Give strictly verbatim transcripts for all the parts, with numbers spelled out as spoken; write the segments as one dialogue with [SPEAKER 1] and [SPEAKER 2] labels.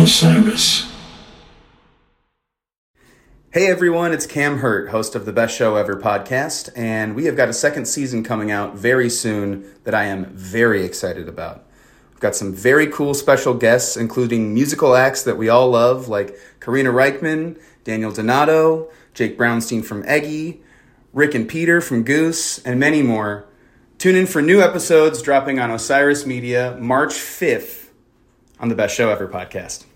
[SPEAKER 1] Osiris.
[SPEAKER 2] Hey everyone, it's Cam Hurt, host of the Best Show Ever podcast, and we have got a second season coming out very soon that I am very excited about. We've got some very cool special guests, including musical acts that we all love, like Karina Reichman, Daniel Donato, Jake Brownstein from Eggy, Rick and Peter from Goose, and many more. Tune in for new episodes dropping on Osiris Media March fifth on the Best Show Ever podcast.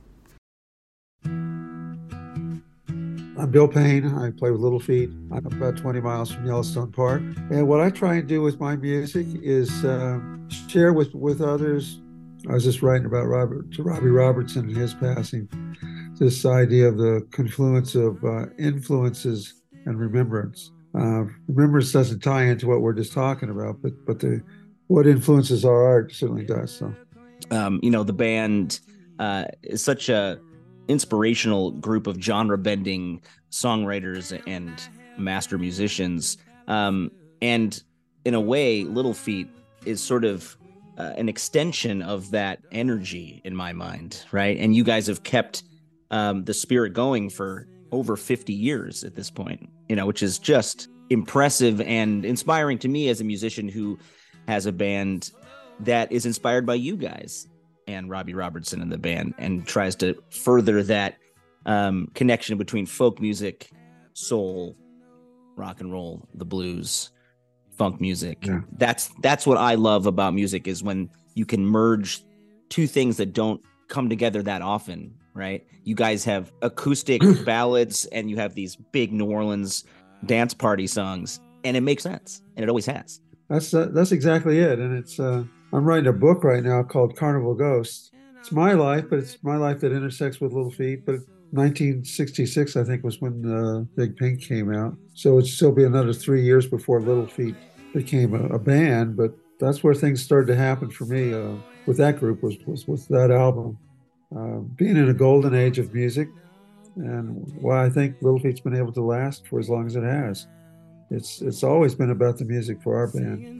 [SPEAKER 3] I'm Bill Payne. I play with Little Feat. I'm about twenty miles from Yellowstone Park. And what I try and do with my music is uh, share with, with others. I was just writing about Robert to Robbie Robertson and his passing. This idea of the confluence of uh, influences and remembrance. Uh, remembrance doesn't tie into what we're just talking about, but but the what influences our art certainly does. So,
[SPEAKER 4] um, you know, the band uh, is such a inspirational group of genre-bending songwriters and master musicians. Um, and in a way, Little Feat is sort of uh, an extension of that energy in my mind, right? And you guys have kept um, the spirit going for over fifty years at this point, you know, which is just impressive and inspiring to me as a musician who has a band that is inspired by you guys and Robbie Robertson and the band, and tries to further that um, connection between folk music, soul, rock and roll, the blues, funk music.
[SPEAKER 3] Yeah.
[SPEAKER 4] That's that's what I love about music, is when you can merge two things that don't come together that often, right? You guys have acoustic ballads and you have these big New Orleans dance party songs, and it makes sense, and it always has.
[SPEAKER 3] That's uh, that's exactly it. And it's uh, I'm writing a book right now called Carnival Ghosts. It's my life, but it's my life that intersects with Little Feat. But nineteen sixty-six, I think, was when uh, Big Pink came out. So it'd still be another three years before Little Feat became a, a band. But that's where things started to happen for me uh, with that group, was, was with that album. Uh, being in a golden age of music, and why I think Little Feat's been able to last for as long as it has. It's it's always been about the music for our band.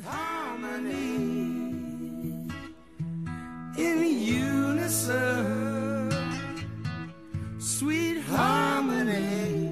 [SPEAKER 5] In unison, sweet harmony.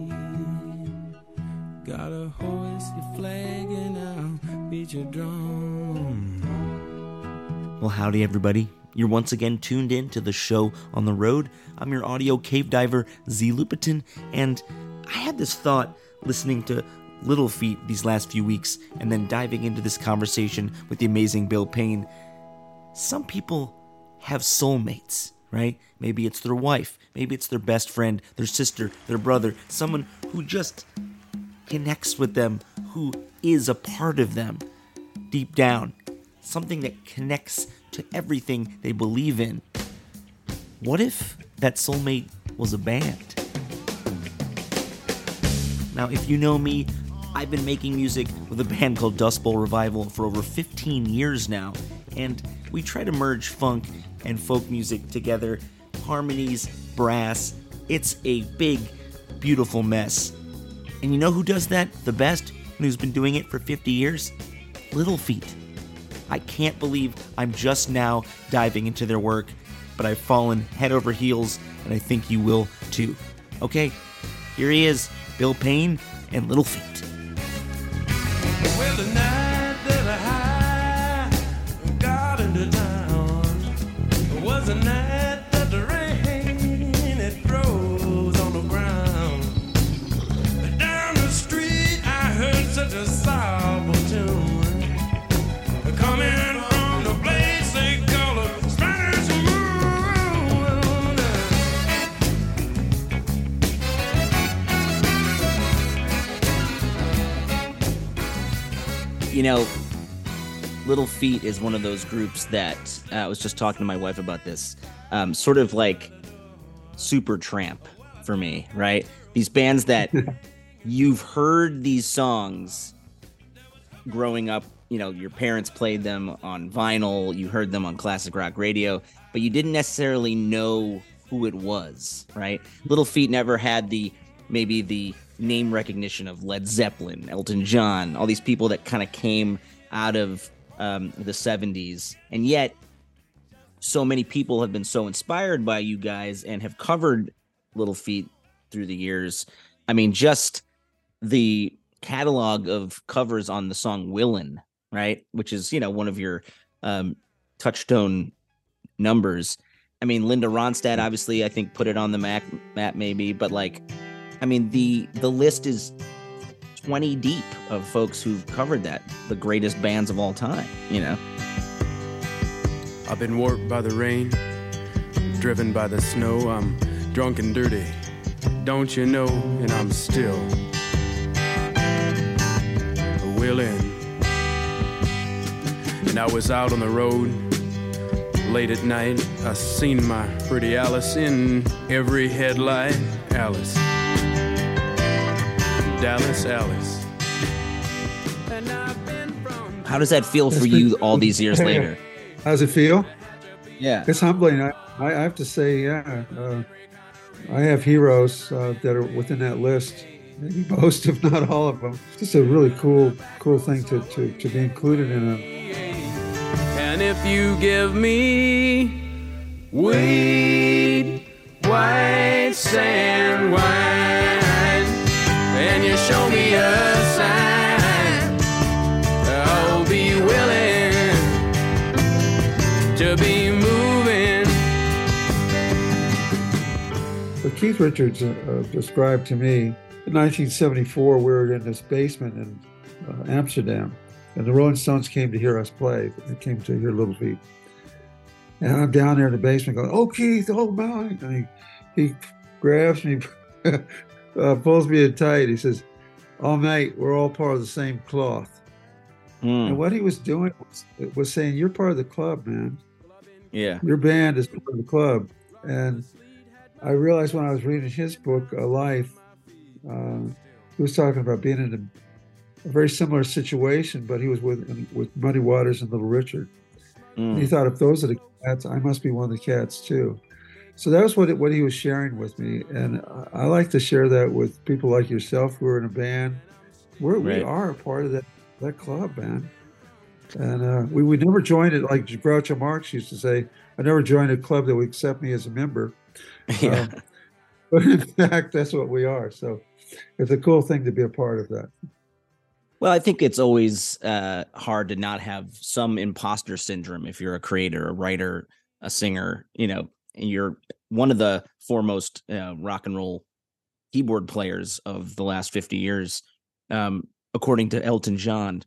[SPEAKER 5] Gotta hoist your flag and I'll beat your drum.
[SPEAKER 6] Well, howdy everybody. You're once again tuned in to the show on the road. I'm your audio cave diver, Z Lupiton, and I had this thought listening to Little Feat these last few weeks and then diving into this conversation with the amazing Bill Payne. Some people have soulmates, right? Maybe it's their wife, maybe it's their best friend, their sister, their brother, someone who just connects with them, who is a part of them deep down, something that connects to everything they believe in. What if that soulmate was a band? Now, if you know me, I've been making music with a band called Dust Bowl Revival for over fifteen years now, and we try to merge funk and folk music together, harmonies, brass. It's a big, beautiful mess. And you know who does that the best and who's been doing it for fifty years? Little Feat. I can't believe I'm just now diving into their work, but I've fallen head over heels, and I think you will too. Okay, here he is, Bill Payne and Little Feat.
[SPEAKER 5] Well, the night that I got into town was a night that the rain, it froze on the ground. Down the street I heard such a solemn tune coming from the place they call a Spanish moon.
[SPEAKER 4] You know, Little Feat is one of those groups that uh, I was just talking to my wife about this, um, sort of like Supertramp for me, right? These bands that you've heard these songs growing up. You know, your parents played them on vinyl, you heard them on classic rock radio, but you didn't necessarily know who it was, right? Little Feat never had the, maybe the name recognition of Led Zeppelin, Elton John, all these people that kind of came out of um, the seventies. And yet, so many people have been so inspired by you guys and have covered Little Feat through the years. I mean, just the catalog of covers on the song Willin', right? Which is, you know, one of your um, touchstone numbers. I mean, Linda Ronstadt, obviously, I think put it on the map, map maybe, but like, I mean, the the list is twenty deep of folks who've covered that, the greatest bands of all time, you know?
[SPEAKER 5] I've been warped by the rain, driven by the snow. I'm drunk and dirty, don't you know? And I'm still willing. And I was out on the road late at night. I seen my pretty Alice in every headlight. Alice, Dallas, Alice. And I've been from
[SPEAKER 4] How does that feel for you all these years later?
[SPEAKER 3] How's it feel?
[SPEAKER 4] Yeah.
[SPEAKER 3] It's humbling. I, I have to say, yeah, uh, I have heroes uh, that are within that list. Maybe most, if not all of them. It's just a really cool, cool thing to, to, to be included in a.
[SPEAKER 5] And if you give me weed, white sand wine, and you show me a sign, I'll be willing to be moving.
[SPEAKER 3] What Keith Richards uh, uh, described to me, in nineteen seventy-four, we were in this basement in uh, Amsterdam, and the Rolling Stones came to hear us play. They came to hear Little Feat. And I'm down there in the basement going, "Oh, Keith, oh, my." And he, he grabs me, uh, pulls me in tight. He says, "Oh, mate, we're all part of the same cloth."
[SPEAKER 4] Mm.
[SPEAKER 3] And what he was doing was, was saying, "You're part of the club, man.
[SPEAKER 4] Yeah.
[SPEAKER 3] Your band is part of the club." And I realized when I was reading his book, A Life, uh, he was talking about being in a, a very similar situation, but he was with with Muddy Waters and Little Richard.
[SPEAKER 4] Mm.
[SPEAKER 3] And he thought, if those are the cats, I must be one of the cats too. So that was what it, what he was sharing with me, and I, I like to share that with people like yourself who are in a band. We're,
[SPEAKER 4] Right.
[SPEAKER 3] We are a part of that that club, man. And uh, we we never joined it, like Groucho Marx used to say. I never joined a club that would accept me as a member.
[SPEAKER 4] Yeah.
[SPEAKER 3] Um, but in fact, that's what we are. So it's a cool thing to be a part of that.
[SPEAKER 4] Well, I think it's always uh, hard to not have some imposter syndrome if you're a creator, a writer, a singer, you know, and you're one of the foremost uh, rock and roll keyboard players of the last fifty years, um, according to Elton John.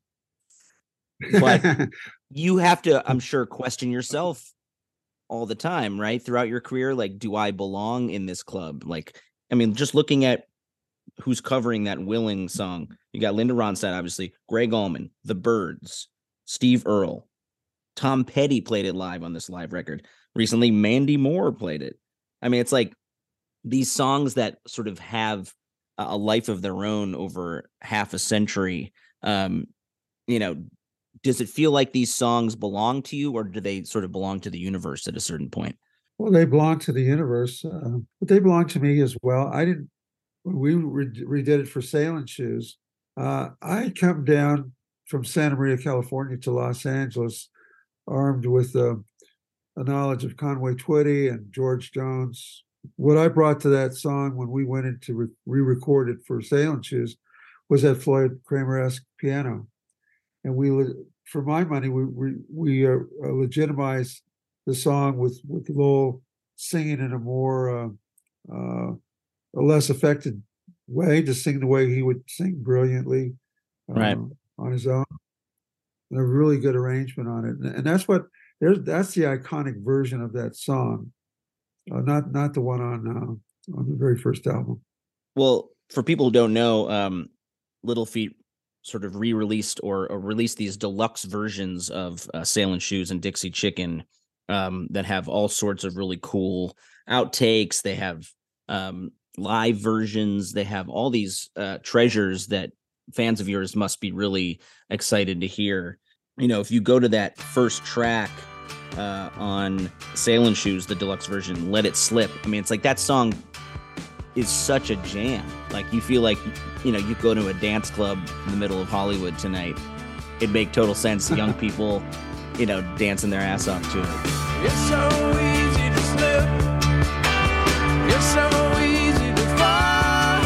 [SPEAKER 4] But you have to, I'm sure, question yourself all the time, right? Throughout your career, like, do I belong in this club? Like, I mean, just looking at who's covering that Willing song, you got Linda Ronstadt, obviously, Greg Allman, The Byrds, Steve Earle, Tom Petty played it live on this live record. Recently, Mandy Moore played it. I mean, it's like these songs that sort of have a life of their own over half a century. Um, you know, does it feel like these songs belong to you, or do they sort of belong to the universe at a certain point?
[SPEAKER 3] Well, they belong to the universe, uh, but they belong to me as well. I didn't, when we re- redid it for Sailing Shoes, uh, I come down from Santa Maria, California to Los Angeles, armed with uh, a knowledge of Conway Twitty and George Jones. What I brought to that song when we went in to re- re-record it for Sailing Shoes was that Floyd Kramer-esque piano. And we, for my money, we we, we uh, legitimized the song with, with Lowell singing in a more, uh, uh, a less affected way, to sing the way he would sing brilliantly uh,
[SPEAKER 4] Right.
[SPEAKER 3] on his own. And a really good arrangement on it. And, and that's what, there's that's the iconic version of that song, uh, not not the one on uh, on the very first album.
[SPEAKER 4] Well, for people who don't know, um, Little Feat sort of re-released or, or released these deluxe versions of uh, Sailing Shoes and Dixie Chicken um, that have all sorts of really cool outtakes. They have um, live versions. They have all these uh, treasures that fans of yours must be really excited to hear. You know, if you go to that first track uh, on Sailing Shoes, the deluxe version, Let It Slip. I mean, it's like that song is such a jam. Like, you feel like, you know, you go to a dance club in the middle of Hollywood tonight. It'd make total sense. Young people, you know, dancing their ass off to it.
[SPEAKER 5] It's so easy to slip. It's so easy to fall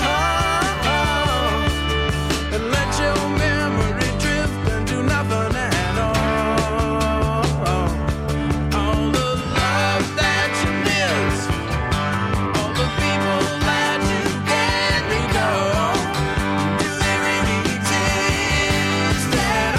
[SPEAKER 5] and let your memory drift and do nothing at all. All the love that you miss, all the people that you can't recall, do they really exist at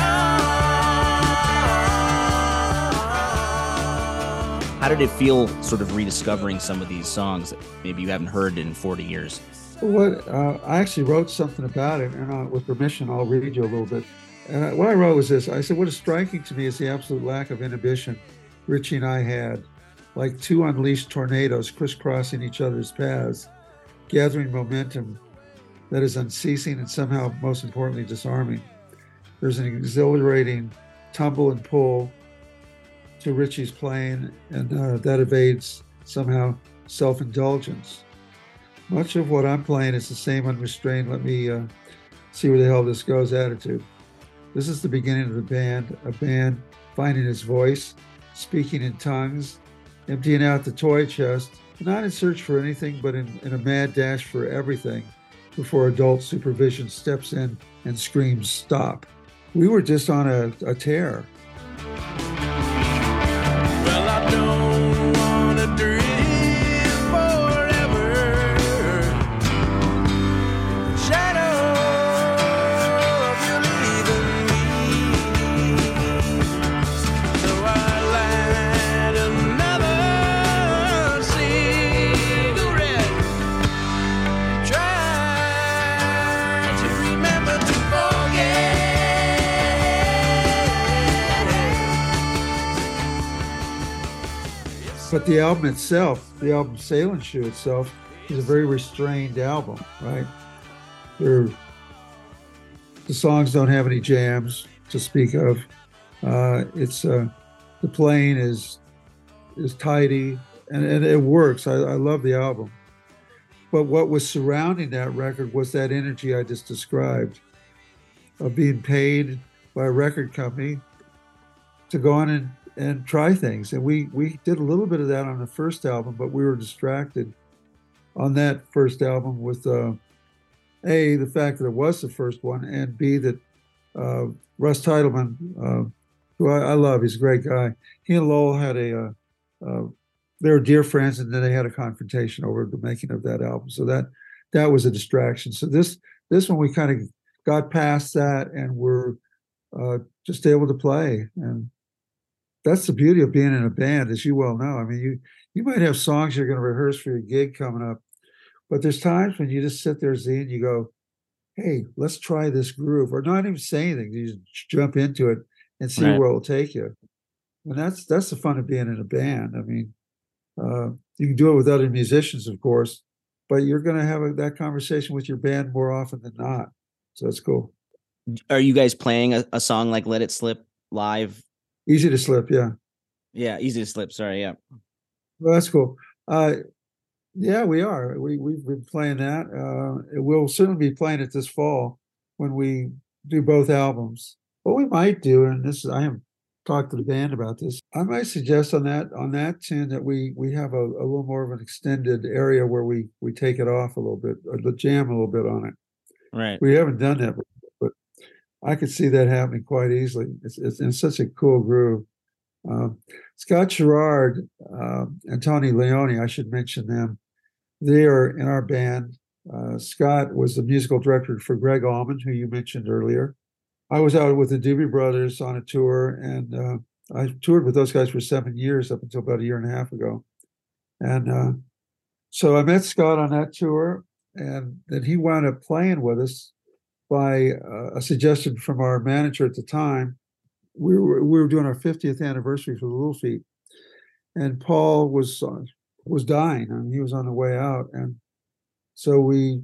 [SPEAKER 5] all?
[SPEAKER 4] How did it feel sort of rediscovering some of these songs that maybe you haven't heard in forty years?
[SPEAKER 3] What uh, I actually wrote something about it, and uh, with permission, I'll read you a little bit. And I, what I wrote was this: I said, "What is striking to me is the absolute lack of inhibition Richie and I had, like two unleashed tornadoes crisscrossing each other's paths, gathering momentum that is unceasing and somehow, most importantly, disarming. There's an exhilarating tumble and pull to Richie's playing, and uh, that evades somehow self-indulgence. Much of what I'm playing is the same unrestrained, let me uh, see where the hell this goes attitude. This is the beginning of the band, a band finding its voice, speaking in tongues, emptying out the toy chest, not in search for anything, but in, in a mad dash for everything before adult supervision steps in and screams, stop. We were just on a, a tear.
[SPEAKER 5] Well, I don't wanna drift forever. Shadow of you leaving me. So I light another cigarette. Try to remember to forget.
[SPEAKER 3] But the album itself, the album Sailing Shoe itself, is a very restrained album, right? There, the songs don't have any jams to speak of. Uh, it's uh, the playing is is tidy, and, and it works. I, I love the album. But what was surrounding that record was that energy I just described, of being paid by a record company to go on and and try things. And we we did a little bit of that on the first album, but we were distracted on that first album with uh, A, the fact that it was the first one, and B, that uh, Russ Titleman, uh, who I, I love, he's a great guy. He and Lowell had a, uh, uh, they were dear friends, and then they had a confrontation over the making of that album. So that that was a distraction. So this this one, we kind of got past that, and we're uh, just able to play. And that's the beauty of being in a band, as you well know. I mean, you you might have songs you're going to rehearse for your gig coming up, but there's times when you just sit there, Z, and you go, hey, let's try this groove, or not even say anything. You just jump into it and see
[SPEAKER 4] Right.
[SPEAKER 3] where it'll take you. And that's that's the fun of being in a band. I mean, uh, you can do it with other musicians, of course, but you're going to have a, that conversation with your band more often than not. So it's cool.
[SPEAKER 4] Are you guys playing a, a song like Let It Slip live?
[SPEAKER 3] Easy to slip, yeah.
[SPEAKER 4] Yeah, Easy to Slip. Sorry, yeah.
[SPEAKER 3] Well, that's cool. Uh, yeah, we are. We we've been playing that. Uh, we'll certainly be playing it this fall when we do both albums. What we might do, and this is I haven't talked to the band about this. I might suggest on that on that tune that we we have a, a little more of an extended area where we we take it off a little bit, or jam a little bit on it.
[SPEAKER 4] Right.
[SPEAKER 3] We haven't done that before, but I could see that happening quite easily. It's it's, it's such a cool groove. Um, Scott Gerard uh, and Tony Leone, I should mention them. They are in our band. Uh, Scott was the musical director for Greg Allman, who you mentioned earlier. I was out with the Doobie Brothers on a tour, and uh, I toured with those guys for seven years up until about a year and a half ago. And uh, so I met Scott on that tour, and then he wound up playing with us by uh, a suggestion from our manager at the time. We were we were doing our fiftieth anniversary for the Little Feat, and Paul was uh, was dying. I mean, he was on the way out, and so we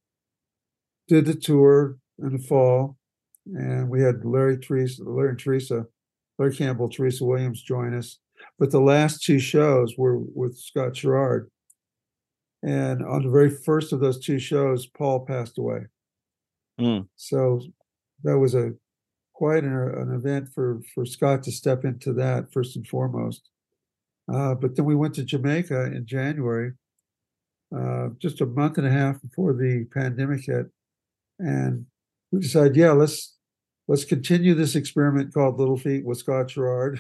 [SPEAKER 3] did the tour in the fall, and we had Larry Teresa, Larry and Teresa, Larry Campbell, Teresa Williams join us. But the last two shows were with Scott Gerard, and on the very first of those two shows, Paul passed away.
[SPEAKER 4] Mm.
[SPEAKER 3] So that was a quite an, an event for for Scott to step into that first and foremost. Uh, but then we went to Jamaica in January, uh, just a month and a half before the pandemic hit, and we decided, yeah, let's let's continue this experiment called Little Feat with Scott Sherrard,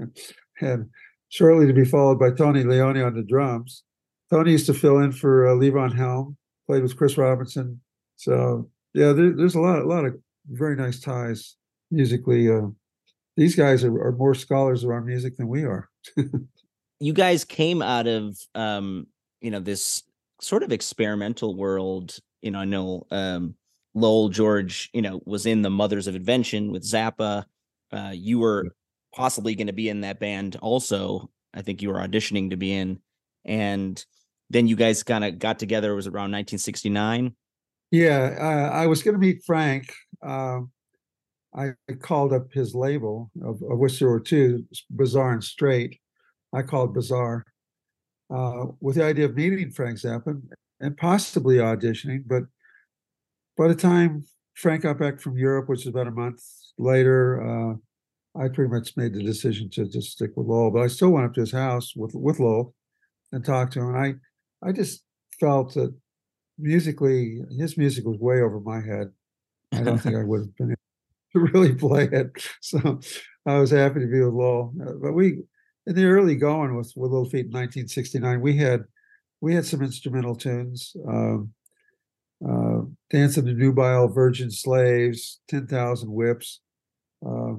[SPEAKER 3] and shortly to be followed by Tony Leone on the drums. Tony used to fill in for uh, Levon Helm, played with Chris Robinson. So yeah, there, there's a lot, a lot of very nice ties musically. Uh, these guys are, are more scholars of our music than we are.
[SPEAKER 4] You guys came out of um, you know, this sort of experimental world. You know, I know um, Lowell George, you know, was in the Mothers of Invention with Zappa. Uh, you were possibly going to be in that band also. I think you were auditioning to be in, and then you guys kind of got together. It was around nineteen sixty-nine.
[SPEAKER 3] Yeah, uh, I was going to meet Frank. Uh, I called up his label, of, of which there were two, Bizarre and Straight. I called Bizarre, uh, with the idea of meeting Frank Zappa and possibly auditioning. But by the time Frank got back from Europe, which was about a month later, uh, I pretty much made the decision to just stick with Lowell. But I still went up to his house with with Lowell and talked to him. And I, I just felt that musically, his music was way over my head. I don't think I would have been able to really play it. So I was happy to be with Lowell. Uh, but we, in the early going with, with Little Feat in nineteen sixty-nine, we had we had some instrumental tunes. Um, uh, Dance of the Nubile Virgin Slaves, ten thousand Whips, uh,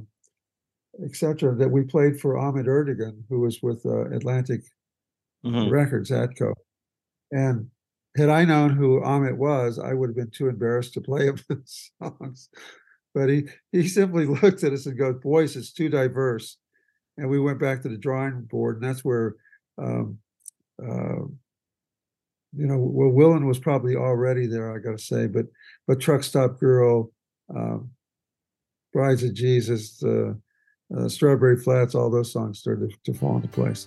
[SPEAKER 3] et cetera, that we played for Ahmet Erdogan, who was with uh, Atlantic mm-hmm. Records, Atco. And had I known who Ahmet was, I would have been too embarrassed to play him the songs. But he, he simply looked at us and goes, boys, it's too diverse. And we went back to the drawing board, and that's where, um, uh, you know, well, Willen was probably already there, I got to say, but but Truck Stop Girl, um, Brides of Jesus, uh, uh, Strawberry Flats, all those songs started to, to fall into place.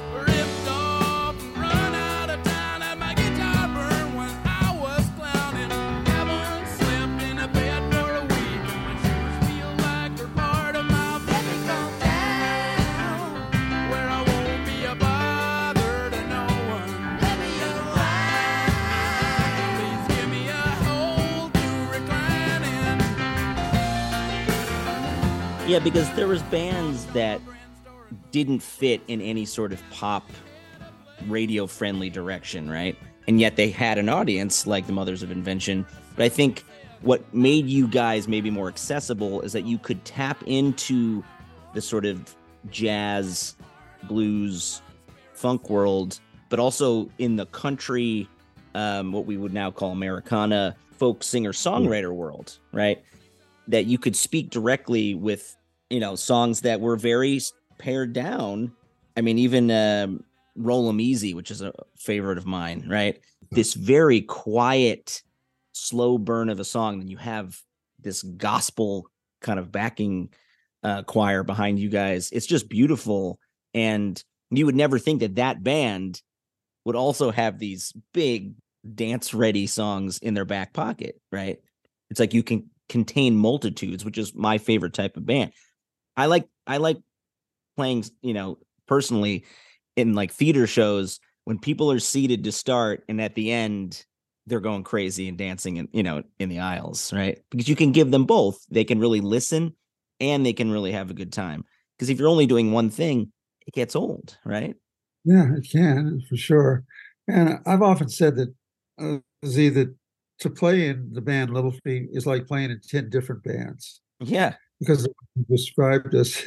[SPEAKER 4] Yeah, because there was bands that didn't fit in any sort of pop radio-friendly direction, right? And yet they had an audience like the Mothers of Invention. But I think what made you guys maybe more accessible is that you could tap into the sort of jazz, blues, funk world, but also in the country, um, what we would now call Americana, folk singer-songwriter world, right? That you could speak directly with, you know, songs that were very pared down. I mean, even um, Roll 'Em Easy, which is a favorite of mine, right? This very quiet, slow burn of a song. Then you have this gospel kind of backing uh, choir behind you guys. It's just beautiful. And you would never think that that band would also have these big dance-ready songs in their back pocket, right? It's like you can contain multitudes, which is my favorite type of band. I like I like playing, you know, personally in like theater shows when people are seated to start and at the end they're going crazy and dancing in, you know, in the aisles, right? Because you can give them both. They can really listen and they can really have a good time. Because if you're only doing one thing, it gets old, right?
[SPEAKER 3] Yeah, it can, for sure. And I've often said that, uh, Z, that to play in the band Little Feat is like playing in ten different bands.
[SPEAKER 4] Yeah.
[SPEAKER 3] Because you described us.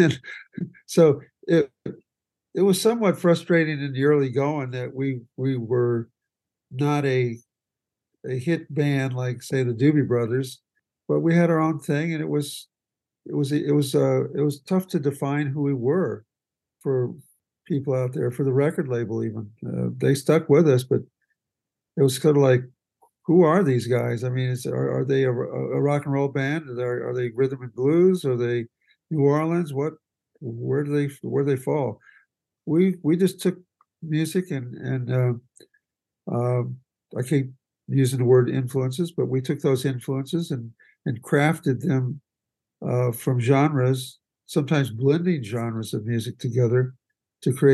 [SPEAKER 3] So it it was somewhat frustrating in the early going that we we were not a a hit band like, say, the Doobie Brothers, but we had our own thing, and it was it was it was uh it was tough to define who we were for people out there, for the record label even. Uh, they stuck with us, but it was kind of like, who are these guys? I mean, is, are, are they a, a rock and roll band? Are they, are they rhythm and blues? Are they New Orleans? What? Where do they where do they fall? We we just took music and and uh, uh, I keep using the word influences, but we took those influences and and crafted them uh, from genres, sometimes blending genres of music together to create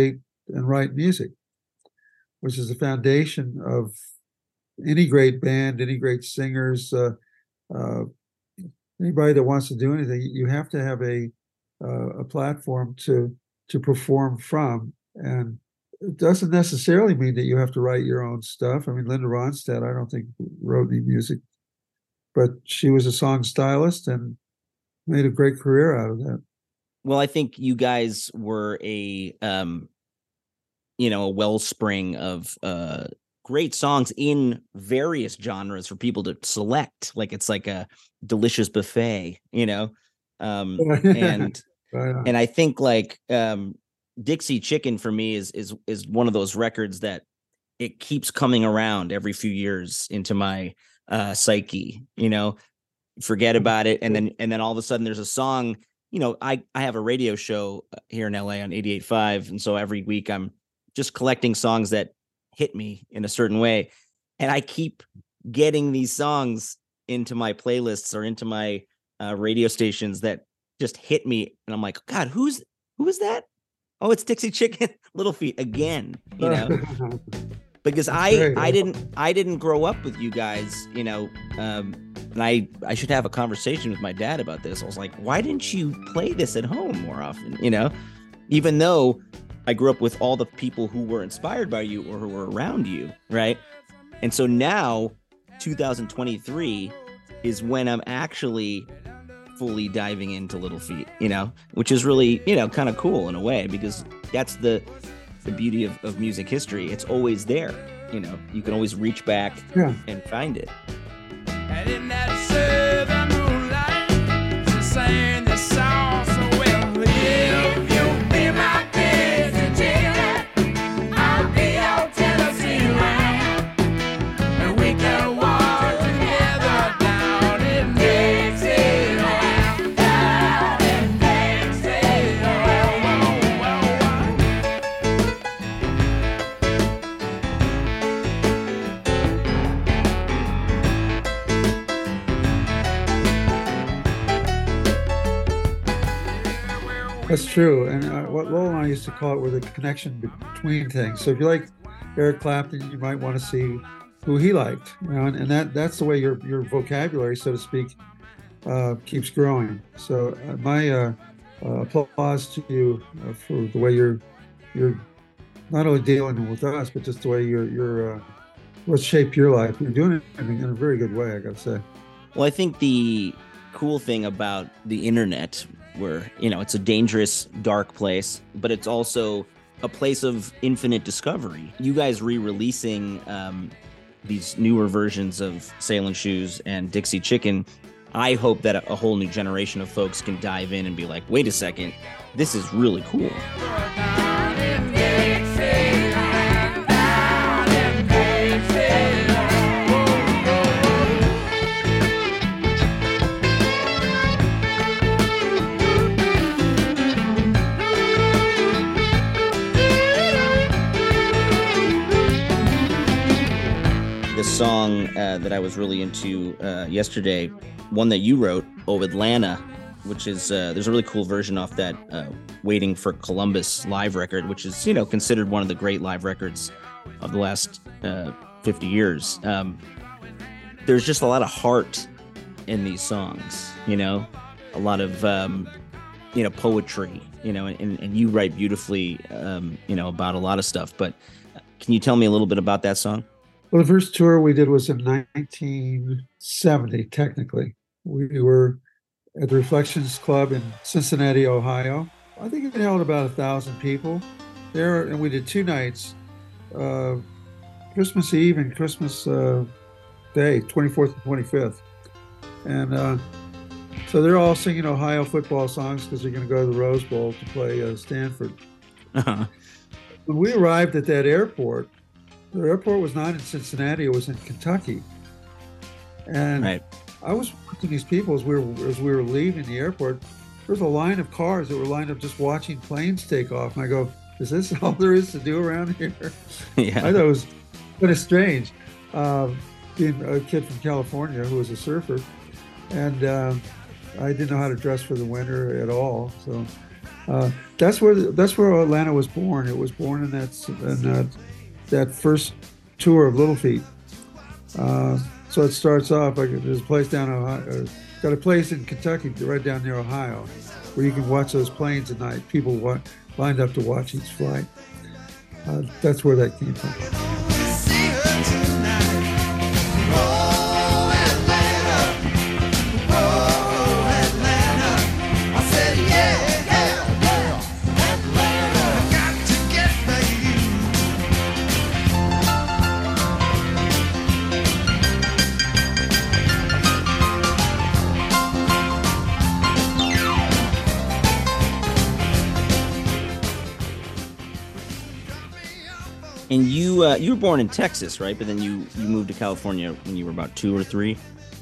[SPEAKER 3] and write music, which is the foundation of any great band, any great singers, uh, uh, anybody that wants to do anything. You have to have a uh, a platform to to perform from, and it doesn't necessarily mean that you have to write your own stuff. I mean, Linda Ronstadt, I don't think wrote any music, but she was a song stylist and made a great career out of that.
[SPEAKER 4] Well, I think you guys were a, um, you know, a wellspring of uh, great songs in various genres for people to select. Like it's like a delicious buffet, you know, um, and
[SPEAKER 3] Right.
[SPEAKER 4] and I think like um, Dixie Chicken for me is is is one of those records that it keeps coming around every few years into my uh, psyche. You know, forget about it, and then and then all of a sudden there's a song. You know, I, I have a radio show here in L A on eighty-eight point five. And so every week I'm just collecting songs that hit me in a certain way. And I keep getting these songs into my playlists or into my uh, radio stations that just hit me. And I'm like, God, who's, who is that? Oh, it's Dixie Chicken, Little Feat again, you know, because I,
[SPEAKER 3] great.
[SPEAKER 4] I didn't, I didn't grow up with you guys, you know, um, and I, I should have a conversation with my dad about this. I was like, why didn't you play this at home more often? You know, even though I grew up with all the people who were inspired by you or who were around you. Right. And so now two thousand twenty-three is when I'm actually fully diving into Little Feat, you know, which is really, you know, kind of cool in a way, because that's the, the beauty of, of music history. It's always there. You know, you can always reach back
[SPEAKER 3] Yeah.
[SPEAKER 4] and find it.
[SPEAKER 5] And in that southern moonlight, she sang the song so well. If you be my passenger, I'll be your Tennessee line, and we can walk together down in Dixieland, down in Dixieland. Whoa, whoa, whoa.
[SPEAKER 3] That's true. And uh, what Lowell and I used to call it were the connection between things. So if you like Eric Clapton, you might want to see who he liked, you know, and, and that that's the way your your vocabulary, so to speak, uh, keeps growing. So uh, my uh, uh, applause to you uh, for the way you're you're not only dealing with us, but just the way you're you're uh, what's shaped your life. You're doing it in a very good way, I got to say.
[SPEAKER 4] Well, I think the cool thing about the internet, where, you know, it's a dangerous, dark place, but it's also a place of infinite discovery. You guys re-releasing um, these newer versions of Sailing Shoes and Dixie Chicken, I hope that a, a whole new generation of folks can dive in and be like, wait a second, this is really cool.
[SPEAKER 5] Down in Dixieland, down in Dixieland.
[SPEAKER 4] The song uh, that I was really into uh, yesterday, one that you wrote, Oh Atlanta, which is, uh, there's a really cool version off that uh, Waiting for Columbus live record, which is, you know, considered one of the great live records of the last uh, fifty years. Um, there's just a lot of heart in these songs, you know, a lot of, um, you know, poetry, you know, and, and you write beautifully, um, you know, about a lot of stuff. But can you tell me a little bit about that song?
[SPEAKER 3] Well, the first tour we did was in nineteen seventy, technically. We were at the Reflections Club in Cincinnati, Ohio. I think it held about a thousand people there, and we did two nights, uh, Christmas Eve and Christmas uh, Day, twenty-fourth and twenty-fifth. And uh, so they're all singing Ohio football songs because they're going to go to the Rose Bowl to play uh, Stanford.
[SPEAKER 4] Uh-huh.
[SPEAKER 3] When we arrived at that airport, the airport was not in Cincinnati, it was in Kentucky. And
[SPEAKER 4] Right.
[SPEAKER 3] I was watching these people as we were as we were leaving the airport. There was a line of cars that were lined up just watching planes take off. And I go, is this all there is to do around here?
[SPEAKER 4] Yeah.
[SPEAKER 3] I thought it was kind of strange. Um, being a kid from California who was a surfer. And um, I didn't know how to dress for the winter at all. So Uh, that's where that's where Atlanta was born. It was born in that in that, that first tour of Little Feat. Uh, so it starts off like there's a place down Ohio, uh, got a place in Kentucky right down near Ohio, where you can watch those planes at night. People wa- lined up to watch each flight. Uh, that's where that came from.
[SPEAKER 4] And you uh, you were born in Texas, right? But then you, you moved to California when you were about two or three.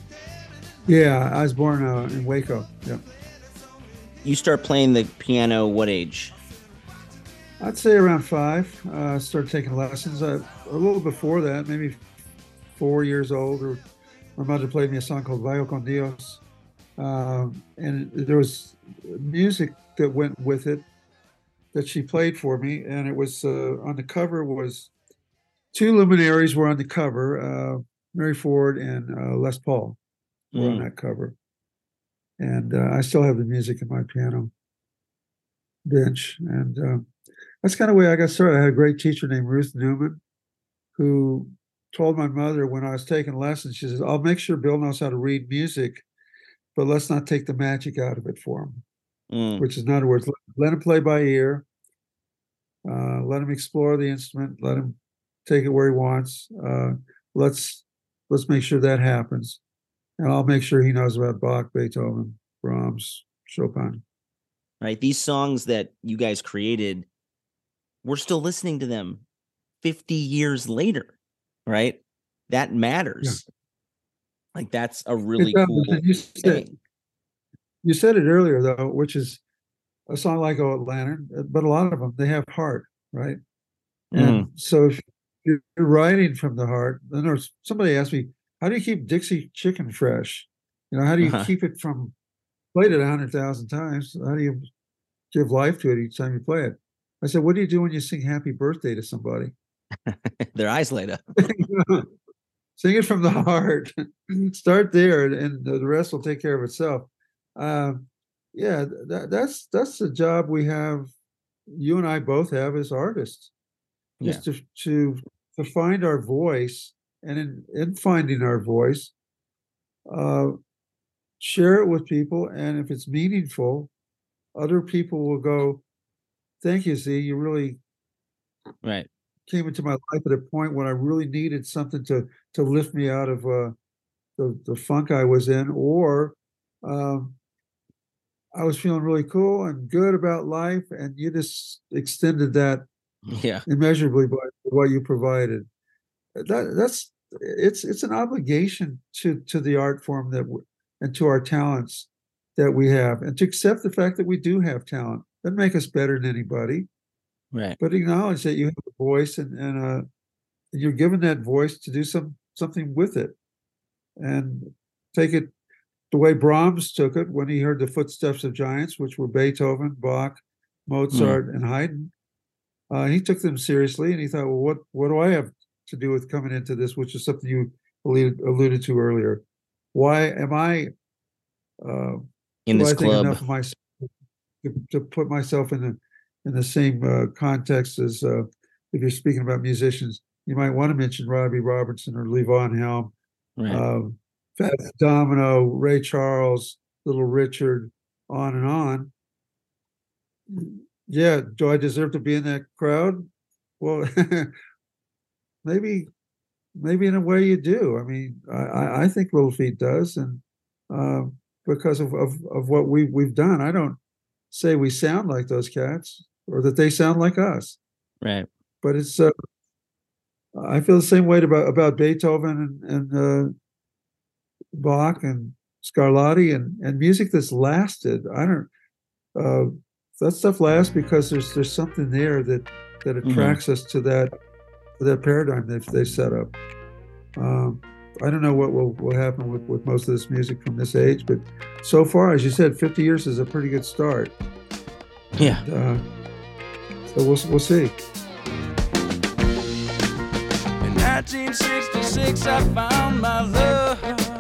[SPEAKER 3] Yeah, I was born uh, in Waco. Yeah.
[SPEAKER 4] You start playing the piano what age?
[SPEAKER 3] I'd say around five. I uh, started taking lessons. Uh, a little before that, maybe four years old. Or my mother played me a song called Vayo con Dios. Um, and there was music that went with it that she played for me, and it was uh, on the cover was two luminaries were on the cover, uh, Mary Ford and uh, Les Paul were mm. on that cover, and uh, I still have the music in my piano bench, and uh, that's kind of the way I got started. I had a great teacher named Ruth Newman, who told my mother when I was taking lessons, she says, "I'll make sure Bill knows how to read music, but let's not take the magic out of it for him." Mm. Which is, in other words, let, let him play by ear, uh, let him explore the instrument, let him take it where he wants. Uh, let's let's make sure that happens, and I'll make sure he knows about Bach, Beethoven, Brahms, Chopin.
[SPEAKER 4] Right, these songs that you guys created, we're still listening to them fifty years later, right? That matters. Yeah. Like that's a really it, cool
[SPEAKER 3] you said,
[SPEAKER 4] thing.
[SPEAKER 3] You said it earlier, though, which is a song like "Oh Atlanta," but a lot of them, they have heart, right? Mm. And so if you're writing from the heart, then there's somebody asked me, how do you keep Dixie Chicken fresh? You know, how do you uh-huh. keep it from, played it a hundred thousand times, how do you give life to it each time you play it? I said, what do you do when you sing happy birthday to somebody?
[SPEAKER 4] Their eyes light up.
[SPEAKER 3] Sing it from the heart. Start there, and the rest will take care of itself. Uh, yeah, that, that's that's the job we have. You and I both have as artists, yeah. is to to to find our voice, and in, in finding our voice, uh, share it with people, and if it's meaningful, other people will go, "Thank you, Z. You really
[SPEAKER 4] right
[SPEAKER 3] came into my life at a point when I really needed something to to lift me out of uh, the the funk I was in, or." Um, I was feeling really cool and good about life, and you just extended that
[SPEAKER 4] yeah.
[SPEAKER 3] immeasurably by what you provided. That that's it's it's an obligation to to the art form that and to our talents that we have, and to accept the fact that we do have talent. Doesn't make us better than anybody,
[SPEAKER 4] right?
[SPEAKER 3] But acknowledge that you have a voice, and and uh, you're given that voice to do some something with it, and take it. The way Brahms took it when he heard the footsteps of giants, which were Beethoven, Bach, Mozart, mm. and Haydn, uh, he took them seriously, and he thought, well, what, what do I have to do with coming into this, which is something you alluded, alluded to earlier. Why am I uh,
[SPEAKER 4] in this
[SPEAKER 3] I
[SPEAKER 4] club?
[SPEAKER 3] Think enough of myself to, to put myself in the in the same uh, context as uh, if you're speaking about musicians, you might want to mention Robbie Robertson or Levon Helm.
[SPEAKER 4] Right.
[SPEAKER 3] Um, Fats Domino, Ray Charles, Little Richard, on and on. Yeah, do I deserve to be in that crowd? Well, maybe, maybe in a way you do. I mean, I, I think Little Feat does, and uh, because of, of of what we we've done, I don't say we sound like those cats or that they sound like us.
[SPEAKER 4] Right.
[SPEAKER 3] But it's. Uh, I feel the same way about about Beethoven and. and uh, Bach and Scarlatti and, and music that's lasted. I don't uh, that stuff lasts because there's there's something there that that attracts mm-hmm. us to that to that paradigm that they set up. Um, I don't know what will, will happen with, with most of this music from this age, but so far, as you said, fifty years is a pretty good start.
[SPEAKER 4] Yeah.
[SPEAKER 3] And, uh, so we'll we'll see.
[SPEAKER 5] In nineteen sixty-six, I found my love.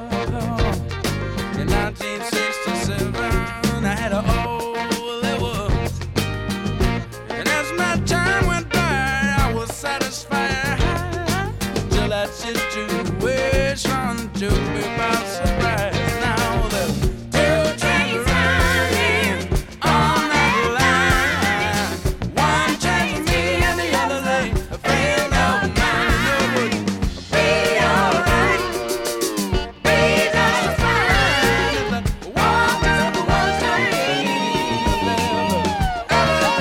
[SPEAKER 5] In nineteen sixty-seven, I had all there was. And as my time went by, I was satisfied. Till that situation took me by surprise. Now the two trains running on that line. One train for me and the other lane. A friend of mine would be alright. Be just fine. But one was one train, the other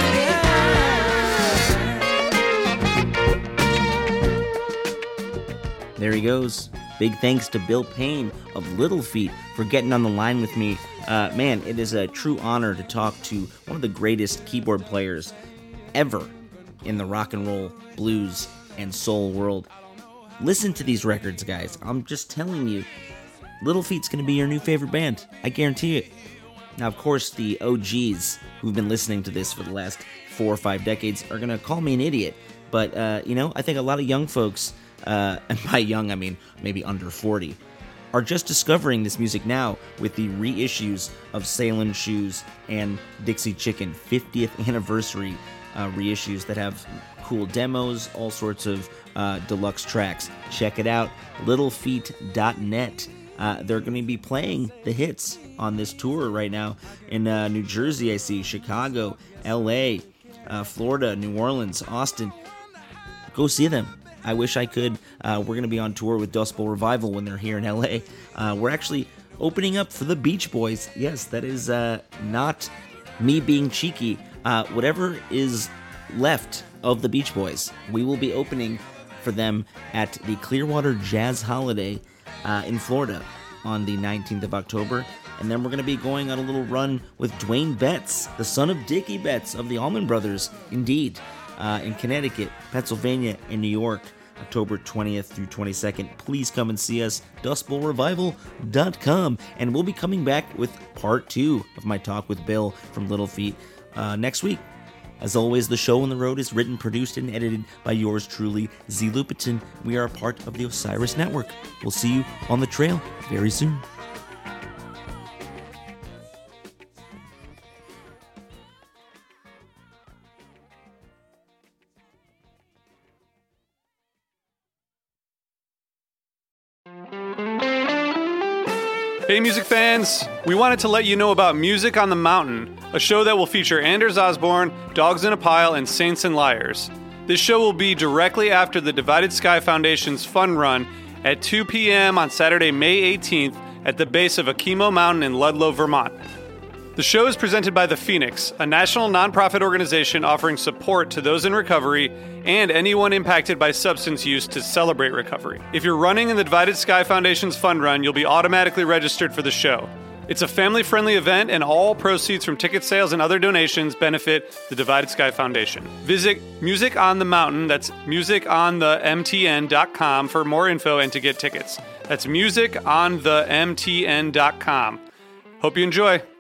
[SPEAKER 5] behind.
[SPEAKER 6] There he goes. Big thanks to Bill Payne of Little Feat for getting on the line with me. Uh, man, it is a true honor to talk to one of the greatest keyboard players ever in the rock and roll, blues, and soul world. Listen to these records, guys. I'm just telling you, Little Feat's going to be your new favorite band. I guarantee it. Now, of course, the O Gs who've been listening to this for the last four or five decades are going to call me an idiot. But, uh, you know, I think a lot of young folks, uh, and by young, I mean maybe under forty, are just discovering this music now with the reissues of Sail and Shoes and Dixie Chicken fiftieth anniversary uh, reissues that have cool demos, all sorts of uh, deluxe tracks. Check it out, little feat dot net. Uh, they're going to be playing the hits on this tour right now in uh, New Jersey, I see, Chicago, L A, uh, Florida, New Orleans, Austin. Go see them. I wish I could. Uh, we're going to be on tour with Dust Bowl Revival when they're here in L A. Uh, we're actually opening up for the Beach Boys. Yes, that is uh, not me being cheeky. Uh, whatever is left of the Beach Boys, we will be opening for them at the Clearwater Jazz Holiday uh, in Florida on the nineteenth of October. And then we're going to be going on a little run with Dwayne Betts, the son of Dickie Betts of the Allman Brothers, indeed, uh, in Connecticut, Pennsylvania, and New York, October twentieth through twenty-second. Please come and see us, dust bowl revival dot com. And we'll be coming back with part two of my talk with Bill from Little Feat uh, next week. As always, the show on the road is written, produced, and edited by yours truly, Z. Lupitan. We are a part of the Osiris Network. We'll see you on the trail very soon.
[SPEAKER 1] Hey music fans, we wanted to let you know about Music on the Mountain, a show that will feature Anders Osborne, Dogs in a Pile, and Saints and Liars. This show will be directly after the Divided Sky Foundation's Fun Run at two p.m. on Saturday, May eighteenth at the base of Akimo Mountain in Ludlow, Vermont. The show is presented by The Phoenix, a national nonprofit organization offering support to those in recovery and anyone impacted by substance use to celebrate recovery. If you're running in the Divided Sky Foundation's Fun Run, you'll be automatically registered for the show. It's a family-friendly event, and all proceeds from ticket sales and other donations benefit the Divided Sky Foundation. Visit Music on the Mountain, that's music on the m t n dot com for more info and to get tickets. That's music on the m t n dot com. Hope you enjoy.